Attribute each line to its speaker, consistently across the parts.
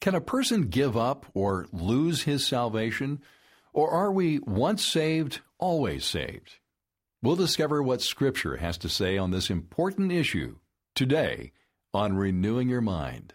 Speaker 1: Can a person give up or lose his salvation? Or are we once saved, always saved? We'll discover what Scripture has to say on this important issue today on Renewing Your Mind.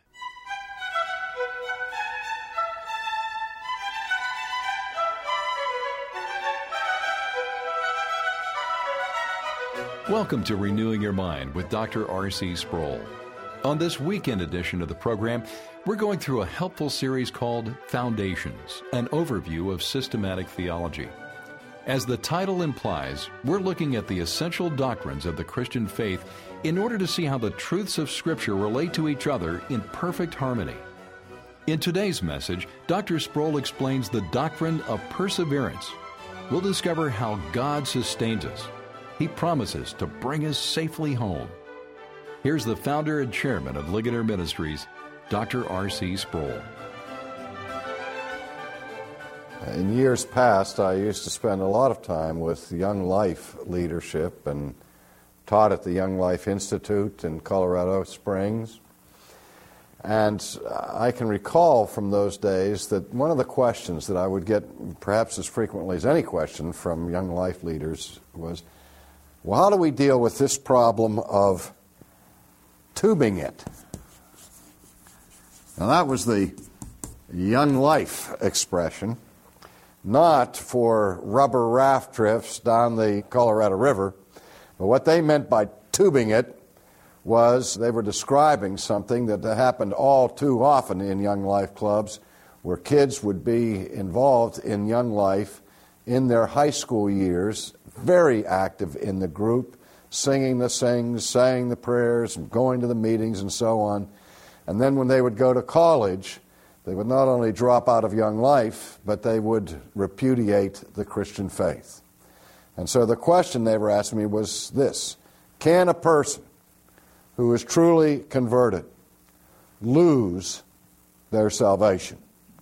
Speaker 1: Welcome to Renewing Your Mind with Dr. R.C. Sproul. On this weekend edition of the program, we're going through a helpful series called Foundations, an overview of systematic theology. As the title implies, we're looking at the essential doctrines of the Christian faith in order to see how the truths of Scripture relate to each other in perfect harmony. In today's message, Dr. Sproul explains the doctrine of perseverance. We'll discover how God sustains us. He promises to bring us safely home. Here's the founder and chairman of Ligonier Ministries, Dr. R.C. Sproul.
Speaker 2: In years past, I used to spend a lot of time with Young Life leadership and taught at the Young Life Institute in Colorado Springs. And I can recall from those days that one of the questions that I would get perhaps as frequently as any question from Young Life leaders was, well, how do we deal with this problem of tubing it? Now that was the Young Life expression, not for rubber raft trips down the Colorado River, but what they meant by tubing it was they were describing something that happened all too often in Young Life clubs, where kids would be involved in Young Life in their high school years, very active in the group, singing the sings, saying the prayers, going to the meetings and so on. And then when they would go to college, they would not only drop out of Young Life, but they would repudiate the Christian faith. And so the question they were asking me was this: can a person who is truly converted lose their salvation?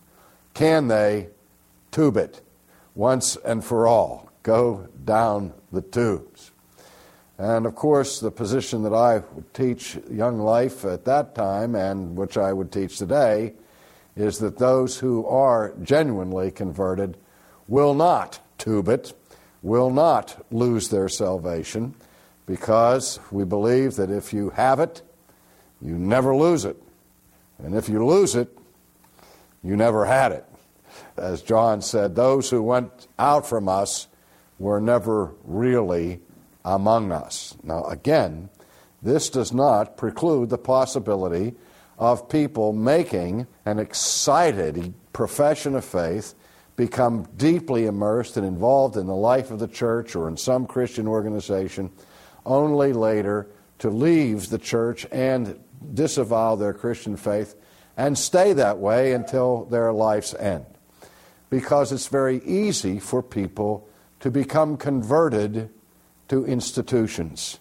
Speaker 2: Can they tube it once and for all? Go down the tubes? And of course, the position that I would teach Young Life at that time, and which I would teach today, is that those who are genuinely converted will not tube it, will not lose their salvation, because we believe that if you have it, you never lose it. And if you lose it, you never had it. As John said, those who went out from us were never really among us. Now again, this does not preclude the possibility of people making an excited profession of faith, become deeply immersed and involved in the life of the church or in some Christian organization, only later to leave the church and disavow their Christian faith and stay that way until their life's end. Because it's very easy for people to become converted to institutions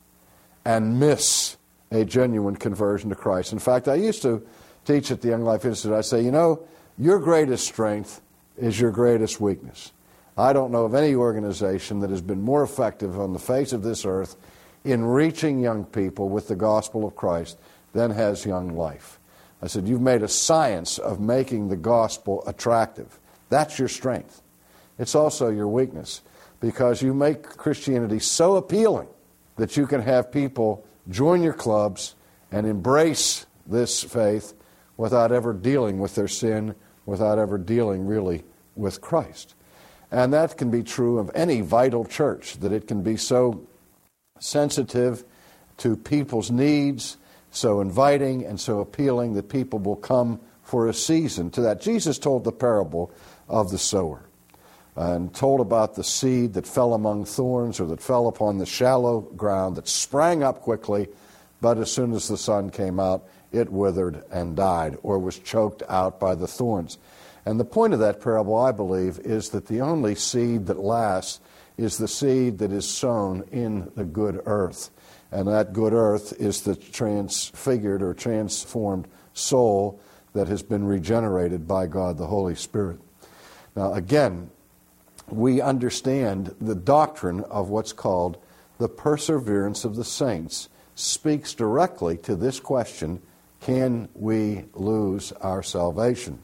Speaker 2: and miss a genuine conversion to Christ. In fact, I used to teach at the Young Life Institute. I say, your greatest strength is your greatest weakness. I don't know of any organization that has been more effective on the face of this earth in reaching young people with the gospel of Christ than has Young Life. I said, you've made a science of making the gospel attractive. That's your strength. It's also your weakness, because you make Christianity so appealing that you can have people join your clubs and embrace this faith without ever dealing with their sin, without ever dealing really with Christ. And that can be true of any vital church, that it can be so sensitive to people's needs, so inviting and so appealing that people will come for a season to that. Jesus told the parable of the sower and told about the seed that fell among thorns or that fell upon the shallow ground that sprang up quickly, but as soon as the sun came out, it withered and died or was choked out by the thorns. And the point of that parable, I believe, is that the only seed that lasts is the seed that is sown in the good earth. And that good earth is the transfigured or transformed soul that has been regenerated by God the Holy Spirit. Now, again, we understand the doctrine of what's called the perseverance of the saints speaks directly to this question, can we lose our salvation?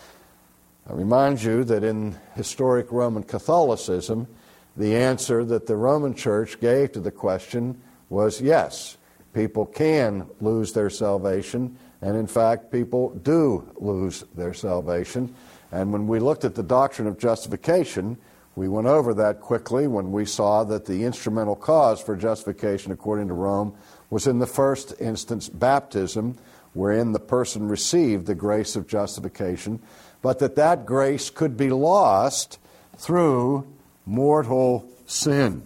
Speaker 2: I remind you that in historic Roman Catholicism, the answer that the Roman Church gave to the question was yes, people can lose their salvation, and in fact, people do lose their salvation. And when we looked at the doctrine of justification, we went over that quickly when we saw that the instrumental cause for justification, according to Rome, was in the first instance baptism, wherein the person received the grace of justification, but that grace could be lost through mortal sin.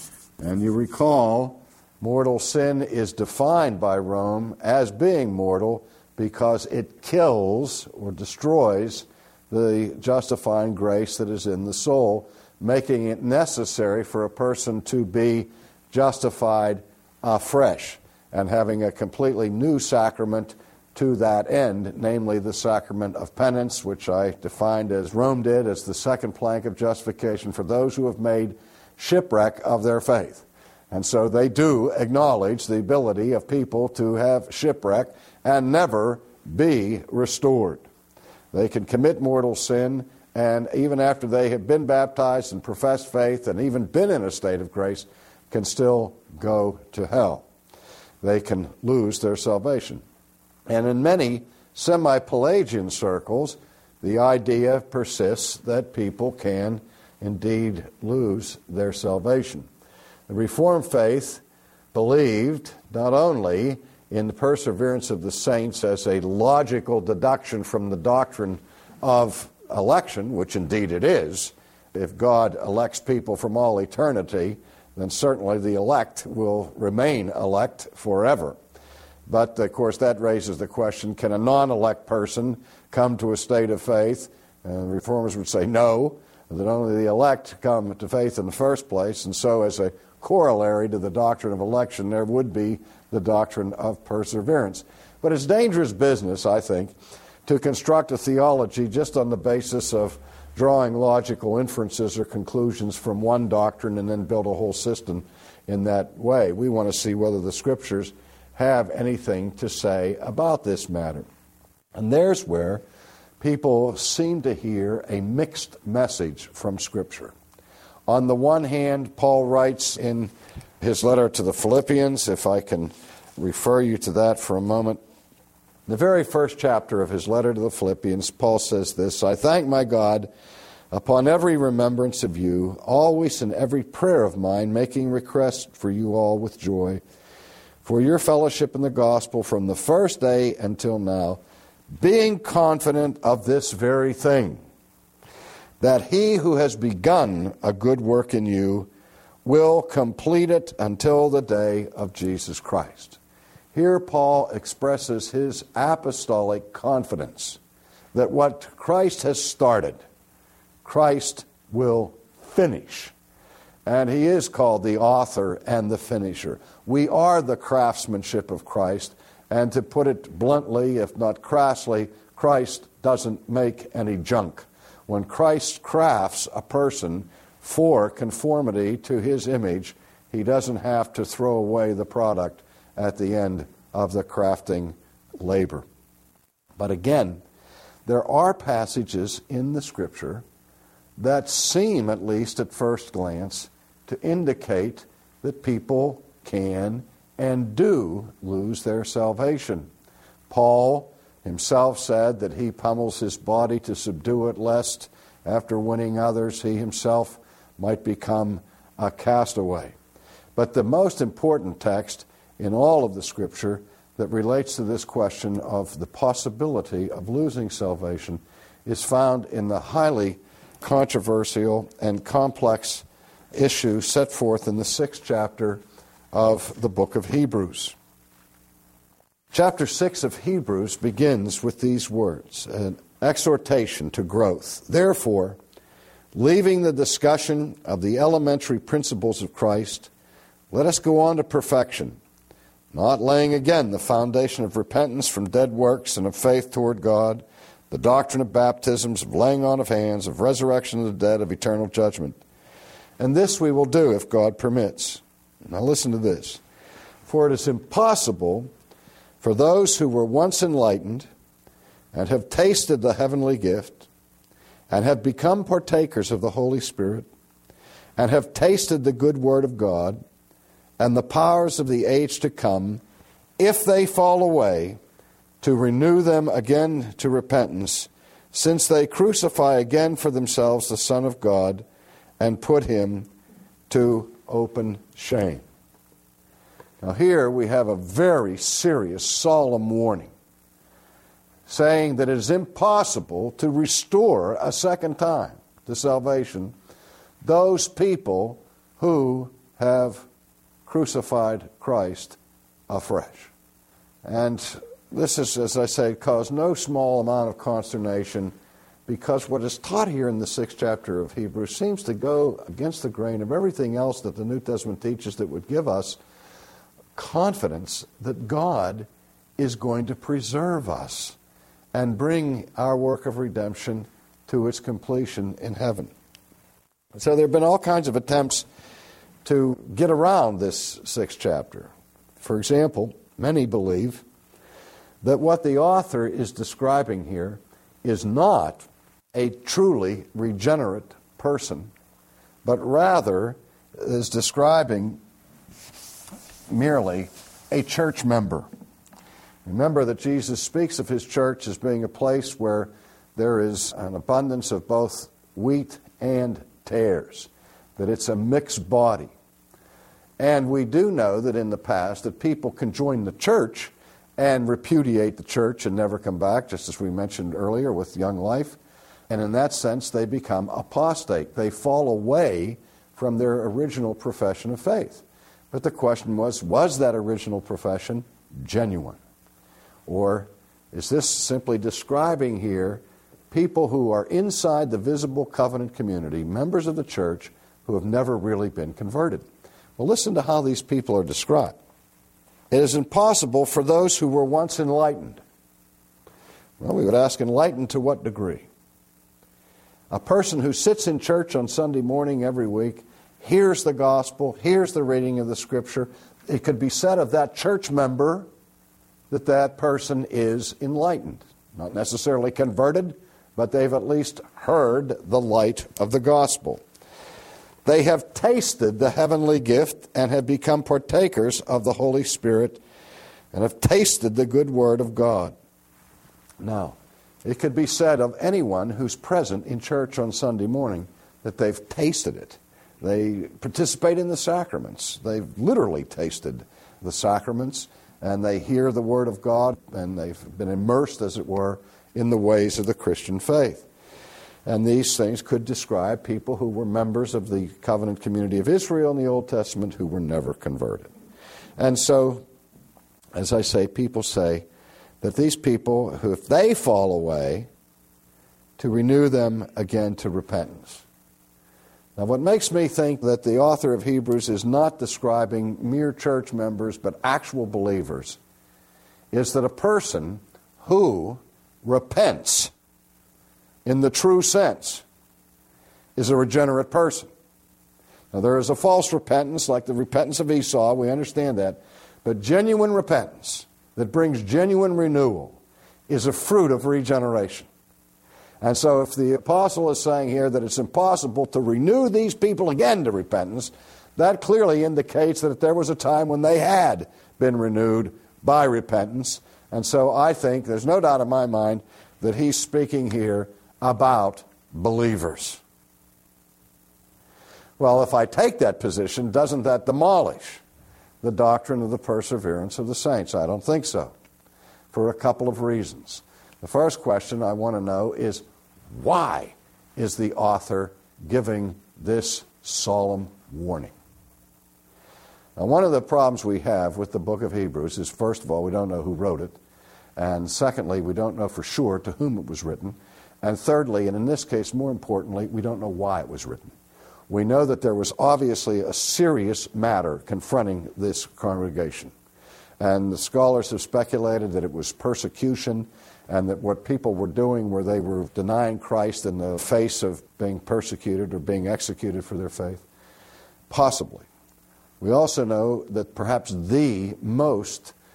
Speaker 2: And you recall, mortal sin is defined by Rome as being mortal because it kills or destroys the justifying grace that is in the soul, making it necessary for a person to be justified afresh and having a completely new sacrament to that end, namely the sacrament of penance, which I defined as Rome did as the second plank of justification for those who have made shipwreck of their faith. And so they do acknowledge the ability of people to have shipwreck and never be restored. They can commit mortal sin, and even after they have been baptized and professed faith and even been in a state of grace, can still go to hell. They can lose their salvation. And in many semi-Pelagian circles, the idea persists that people can indeed lose their salvation. The Reformed faith believed not only in the perseverance of the saints as a logical deduction from the doctrine of election, which indeed it is. If God elects people from all eternity, then certainly the elect will remain elect forever. But, of course, that raises the question, can a non-elect person come to a state of faith? And reformers would say no, that only the elect come to faith in the first place. And so as a corollary to the doctrine of election, there would be the doctrine of perseverance. But it's dangerous business, I think, to construct a theology just on the basis of drawing logical inferences or conclusions from one doctrine and then build a whole system in that way. We want to see whether the Scriptures have anything to say about this matter. And there's where people seem to hear a mixed message from Scripture. On the one hand, Paul writes in his letter to the Philippians, if I can refer you to that for a moment. In the very first chapter of his letter to the Philippians, Paul says this, I thank my God upon every remembrance of you, always in every prayer of mine, making request for you all with joy, for your fellowship in the gospel from the first day until now, being confident of this very thing, that he who has begun a good work in you will complete it until the day of Jesus Christ. Here Paul expresses his apostolic confidence that what Christ has started, Christ will finish. And he is called the author and the finisher. We are the craftsmanship of Christ, and to put it bluntly, if not crassly, Christ doesn't make any junk. When Christ crafts a person for conformity to his image, he doesn't have to throw away the product at the end of the crafting labor. But again, there are passages in the Scripture that seem, at least at first glance, to indicate that people can and do lose their salvation. Paul himself said that he pummels his body to subdue it, lest, after winning others, he himself might become a castaway. But the most important text in all of the Scripture that relates to this question of the possibility of losing salvation is found in the highly controversial and complex issue set forth in the 6th chapter of the book of Hebrews. Chapter 6 of Hebrews begins with these words, an exhortation to growth. Therefore, leaving the discussion of the elementary principles of Christ, let us go on to perfection, not laying again the foundation of repentance from dead works and of faith toward God, the doctrine of baptisms, of laying on of hands, of resurrection of the dead, of eternal judgment. And this we will do if God permits. Now listen to this. For it is impossible for those who were once enlightened and have tasted the heavenly gift and have become partakers of the Holy Spirit and have tasted the good word of God and the powers of the age to come, if they fall away, to renew them again to repentance, since they crucify again for themselves the Son of God and put him to open shame. Now here we have a very serious, solemn warning, saying that it is impossible to restore a second time to salvation those people who have crucified Christ afresh. And this is, as I say, caused no small amount of consternation, because what is taught here in the 6th chapter of Hebrews seems to go against the grain of everything else that the New Testament teaches that would give us confidence that God is going to preserve us and bring our work of redemption to its completion in heaven. So there have been all kinds of attempts to get around this 6th chapter. For example, many believe that what the author is describing here is not a truly regenerate person, but rather is describing merely a church member. Remember that Jesus speaks of his church as being a place where there is an abundance of both wheat and tares, that it's a mixed body. And we do know that in the past that people can join the church and repudiate the church and never come back, just as we mentioned earlier with Young Life. And in that sense, they become apostate. They fall away from their original profession of faith. But the question was that original profession genuine? Or is this simply describing here people who are inside the visible covenant community, members of the church, who have never really been converted? Well, listen to how these people are described. It is impossible for those who were once enlightened. Well, we would ask, enlightened to what degree? A person who sits in church on Sunday morning every week, hears the gospel, hears the reading of the Scripture. It could be said of that church member that that person is enlightened. Not necessarily converted, but they've at least heard the light of the gospel. They have tasted the heavenly gift and have become partakers of the Holy Spirit and have tasted the good word of God. Now, it could be said of anyone who's present in church on Sunday morning that they've tasted it. They participate in the sacraments. They've literally tasted the sacraments, and they hear the word of God, and they've been immersed, as it were, in the ways of the Christian faith. And these things could describe people who were members of the covenant community of Israel in the Old Testament who were never converted. And so, as I say, people say that these people, who, if they fall away, to renew them again to repentance. Now, what makes me think that the author of Hebrews is not describing mere church members but actual believers is that a person who repents in the true sense is a regenerate person. Now, there is a false repentance, like the repentance of Esau, we understand that, but genuine repentance that brings genuine renewal is a fruit of regeneration. And so if the apostle is saying here that it's impossible to renew these people again to repentance, that clearly indicates that there was a time when they had been renewed by repentance. And so I think, there's no doubt in my mind, that he's speaking here about believers. Well, if I take that position, doesn't that demolish the doctrine of the perseverance of the saints? I don't think so, for a couple of reasons. The first question I want to know is, why is the author giving this solemn warning? Now, one of the problems we have with the book of Hebrews is, first of all, we don't know who wrote it, and secondly, we don't know for sure to whom it was written, and thirdly, and in this case more importantly, we don't know why it was written. We know that there was obviously a serious matter confronting this congregation, and the scholars have speculated that it was persecution, and that what people were doing were they were denying Christ in the face of being persecuted or being executed for their faith. Possibly. We also know that perhaps the most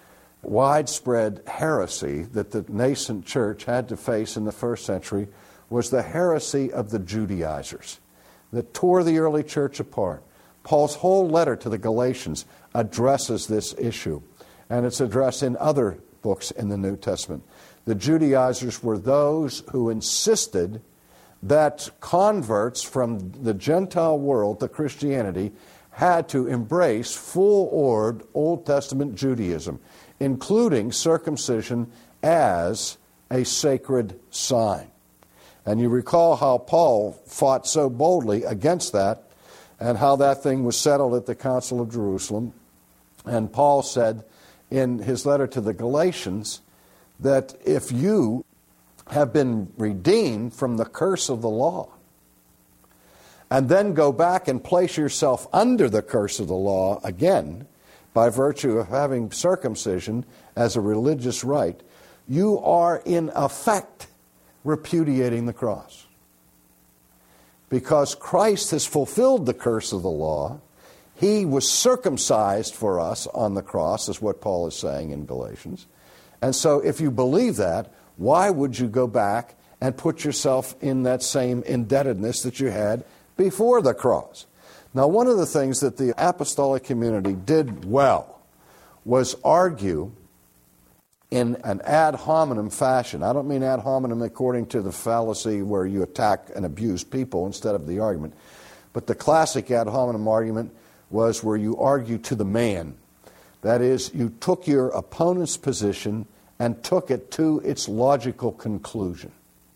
Speaker 2: widespread heresy that the nascent church had to face in the first century was the heresy of the Judaizers that tore the early church apart. Paul's whole letter to the Galatians addresses this issue, and it's addressed in other books in the New Testament. The Judaizers were those who insisted that converts from the Gentile world to Christianity had to embrace full-orbed Old Testament Judaism, including circumcision as a sacred sign. And you recall how Paul fought so boldly against that, and how that thing was settled at the Council of Jerusalem. And Paul said in his letter to the Galatians that if you have been redeemed from the curse of the law, and then go back and place yourself under the curse of the law again, by virtue of having circumcision as a religious rite, you are in effect repudiating the cross. Because Christ has fulfilled the curse of the law, He was circumcised for us on the cross, is what Paul is saying in Galatians. And so if you believe that, why would you go back and put yourself in that same indebtedness that you had before the cross? Now, one of the things that the apostolic community did well was argue in an ad hominem fashion. I don't mean ad hominem according to the fallacy where you attack and abuse people instead of the argument. But the classic ad hominem argument was where you argue to the man. That is, you took your opponent's position and took it to its logical conclusion,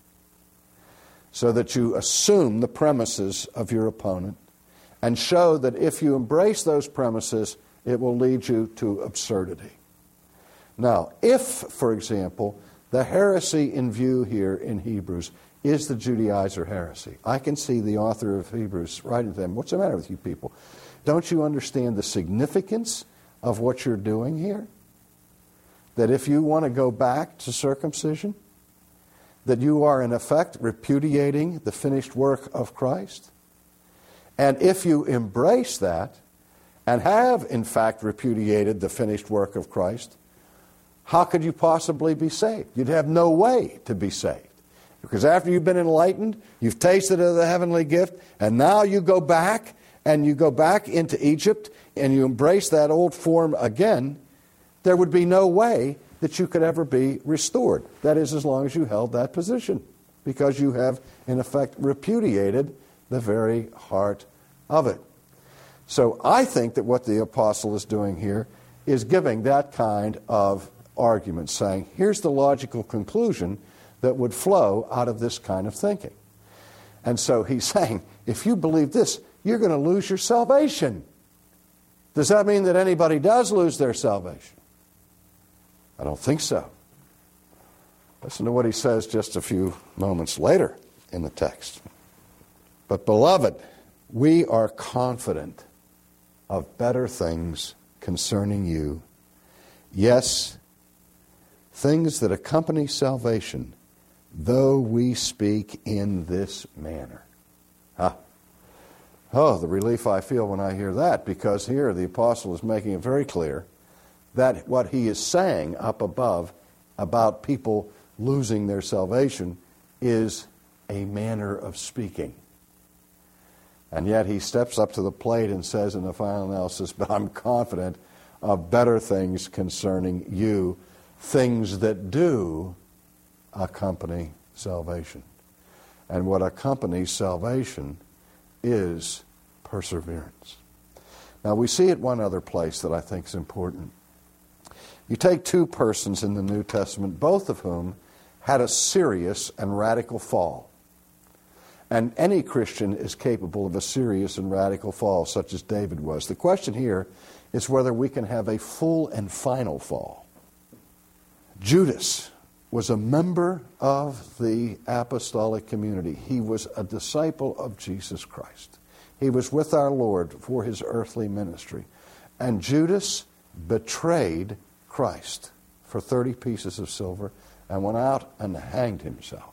Speaker 2: so that you assume the premises of your opponent and show that if you embrace those premises, it will lead you to absurdity. Now, if, for example, the heresy in view here in Hebrews is the Judaizer heresy, I can see the author of Hebrews writing to them, what's the matter with you people? Don't you understand the significance of what you're doing here? That if you want to go back to circumcision, that you are in effect repudiating the finished work of Christ? And if you embrace that, and have in fact repudiated the finished work of Christ, how could you possibly be saved? You'd have no way to be saved. Because after you've been enlightened, you've tasted of the heavenly gift, and now you go back, and you go back into Egypt, and you embrace that old form again, there would be no way that you could ever be restored. That is, as long as you held that position, because you have, in effect, repudiated the very heart of it. So I think that what the apostle is doing here is giving that kind of argument, saying, here's the logical conclusion that would flow out of this kind of thinking. And so he's saying, if you believe this, you're going to lose your salvation. Does that mean that anybody does lose their salvation? I don't think so. Listen to what he says just a few moments later in the text. But beloved, we are confident of better things concerning you. Yes, things that accompany salvation, though we speak in this manner. Oh, the relief I feel when I hear that, because here the apostle is making it very clear that what he is saying up above about people losing their salvation is a manner of speaking. And yet he steps up to the plate and says in the final analysis, but I'm confident of better things concerning you, things that do accompany salvation. And what accompanies salvation is perseverance. Now we see it one other place that I think is important. You take two persons in the New Testament, both of whom had a serious and radical fall. And any Christian is capable of a serious and radical fall, such as David was. The question here is whether we can have a full and final fall. Judas was a member of the apostolic community. He was a disciple of Jesus Christ. He was with our Lord for his earthly ministry. And Judas betrayed Christ for 30 pieces of silver and went out and hanged himself.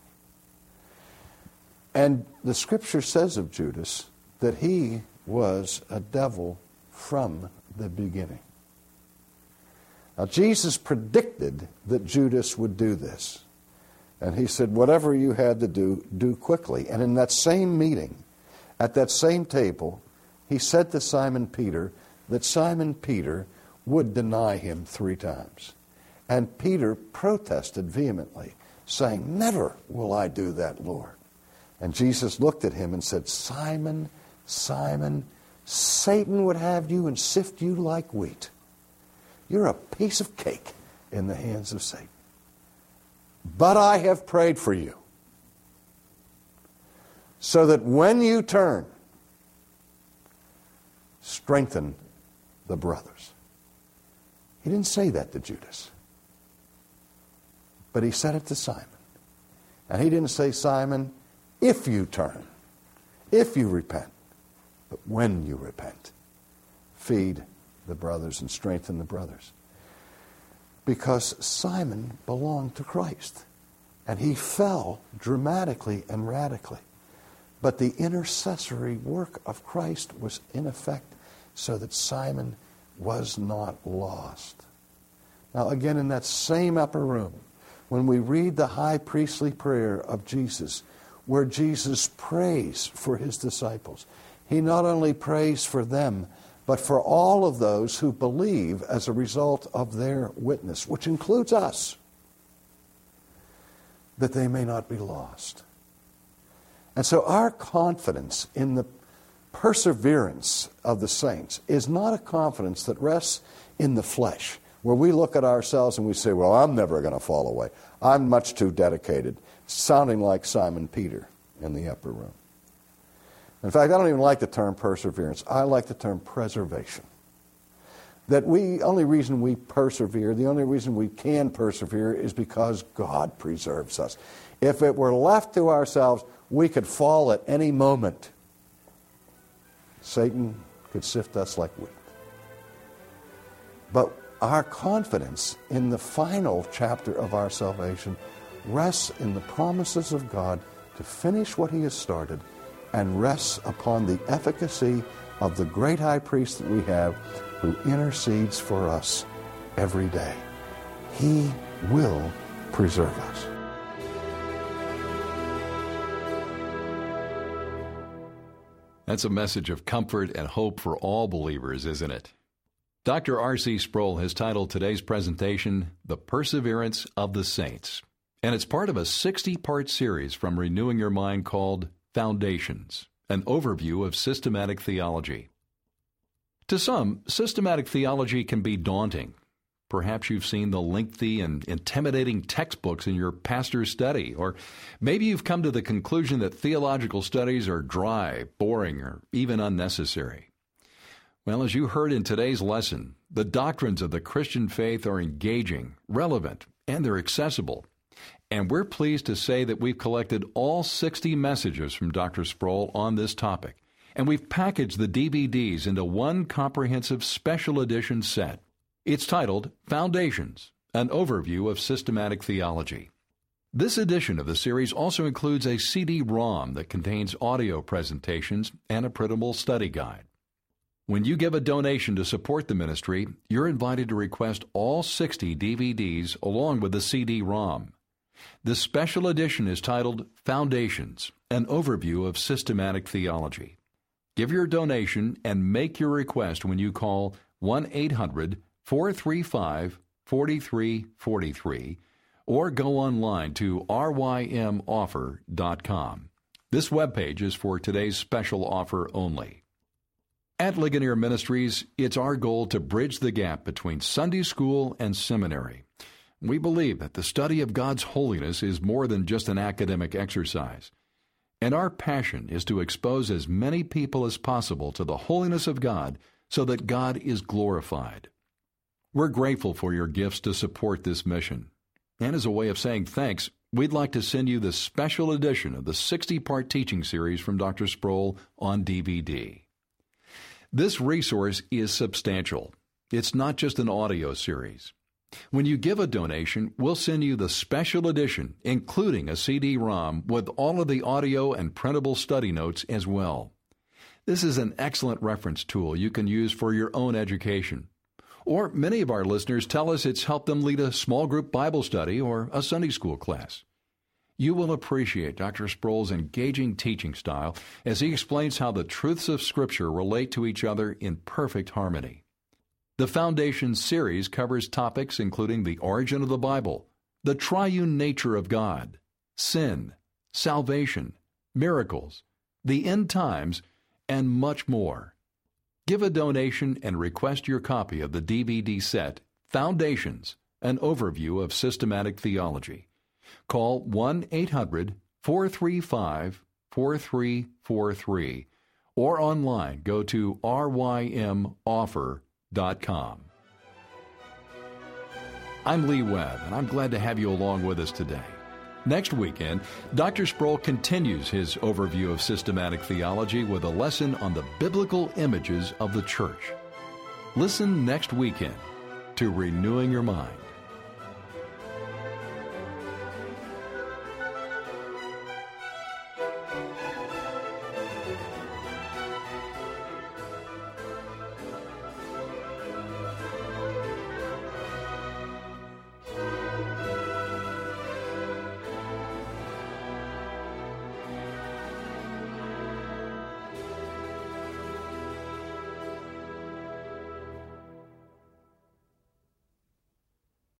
Speaker 2: And the Scripture says of Judas that he was a devil from the beginning. Now, Jesus predicted that Judas would do this. And he said, whatever you had to do quickly. And in that same meeting, at that same table, he said to Simon Peter that Simon Peter would deny him 3 times. And Peter protested vehemently, saying, never will I do that, Lord. And Jesus looked at him and said, Simon, Simon, Satan would have you and sift you like wheat. You're a piece of cake in the hands of Satan. But I have prayed for you, so that when you turn, strengthen the brothers. He didn't say that to Judas, but he said it to Simon. And he didn't say, Simon, if you turn, if you repent, but when you repent, feed the brothers and strengthen the brothers. Because Simon belonged to Christ, and he fell dramatically and radically. But the intercessory work of Christ was in effect so that Simon was not lost. Now again, in that same upper room, when we read the high priestly prayer of Jesus, where Jesus prays for his disciples, he not only prays for them, but for all of those who believe as a result of their witness, which includes us, that they may not be lost. And so our confidence in the perseverance of the saints is not a confidence that rests in the flesh, where we look at ourselves and we say, well, I'm never going to fall away. I'm much too dedicated, sounding like Simon Peter in the upper room. In fact, I don't even like the term perseverance. I like the term preservation. That the only reason we persevere, the only reason we can persevere is because God preserves us. If it were left to ourselves, we could fall at any moment. Satan could sift us like wheat. But our confidence in the final chapter of our salvation rests in the promises of God to finish what he has started, and rests upon the efficacy of the great high priest that we have, who intercedes for us every day. He will preserve us.
Speaker 1: That's a message of comfort and hope for all believers, isn't it? Dr. R.C. Sproul has titled today's presentation, The Perseverance of the Saints, and it's part of a 60-part series from Renewing Your Mind called Foundations, an overview of systematic theology. To some, systematic theology can be daunting. Perhaps you've seen the lengthy and intimidating textbooks in your pastor's study, or maybe you've come to the conclusion that theological studies are dry, boring, or even unnecessary. Well, as you heard in today's lesson, the doctrines of the Christian faith are engaging, relevant, and they're accessible. And we're pleased to say that we've collected all 60 messages from Dr. Sproul on this topic, and we've packaged the DVDs into one comprehensive special edition set. It's titled Foundations, an overview of systematic theology. This edition of the series also includes a CD-ROM that contains audio presentations and a printable study guide. When you give a donation to support the ministry, you're invited to request all 60 DVDs along with the CD-ROM. This special edition is titled Foundations, an overview of systematic theology. Give your donation and make your request when you call 1-800-435-4343 or go online to rymoffer.com. This webpage is for today's special offer only. At Ligonier Ministries, it's our goal to bridge the gap between Sunday school and seminary. We believe that the study of God's holiness is more than just an academic exercise. And our passion is to expose as many people as possible to the holiness of God so that God is glorified. We're grateful for your gifts to support this mission. And as a way of saying thanks, we'd like to send you the special edition of the 60-part teaching series from Dr. Sproul on DVD. This resource is substantial. It's not just an audio series. When you give a donation, we'll send you the special edition, including a CD-ROM with all of the audio and printable study notes as well. This is an excellent reference tool you can use for your own education. Or many of our listeners tell us it's helped them lead a small group Bible study or a Sunday school class. You will appreciate Dr. Sproul's engaging teaching style as he explains how the truths of Scripture relate to each other in perfect harmony. The Foundations series covers topics including the origin of the Bible, the triune nature of God, sin, salvation, miracles, the end times, and much more. Give a donation and request your copy of the DVD set, Foundations, an overview of systematic theology. Call 1-800-435-4343 or online go to rymoffer.com. I'm Lee Webb, and I'm glad to have you along with us today. Next weekend, Dr. Sproul continues his overview of systematic theology with a lesson on the biblical images of the church. Listen next weekend to Renewing Your Mind.